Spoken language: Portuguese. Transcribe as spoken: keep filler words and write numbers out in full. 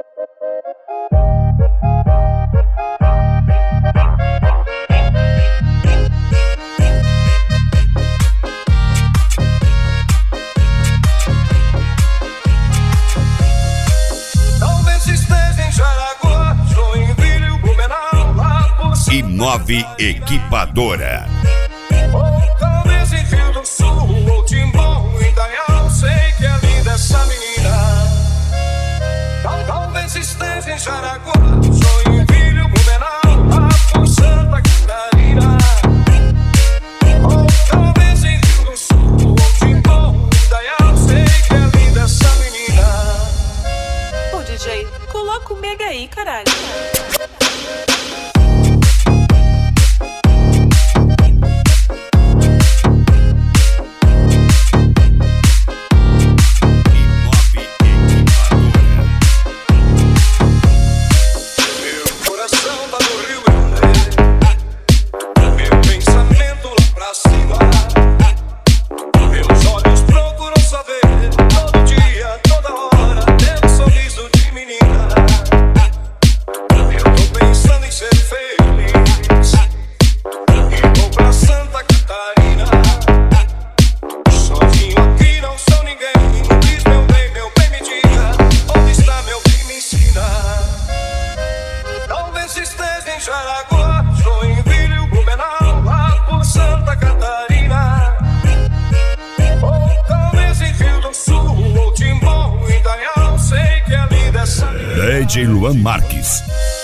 Inove Equipadora. Ou talvez em Rio do Sul, ou Timbó, Indaial, sei que é linda essa menina. Tal, talvez esteja em Jaraguá, Joinville, Blumenau, lá por Santa Catarina. Ou talvez em Rio do Sul, ou Timbó, Indaial, sei que é linda essa menina. Pô, D J, coloca o mega aí, caralho. Jaraguá, Joinville, Blumenau, lá por Santa Catarina. Ou talvez em Rio do Sul, ou Timbó, Indaial, sei que é linda essa menina. D J Luan Marques.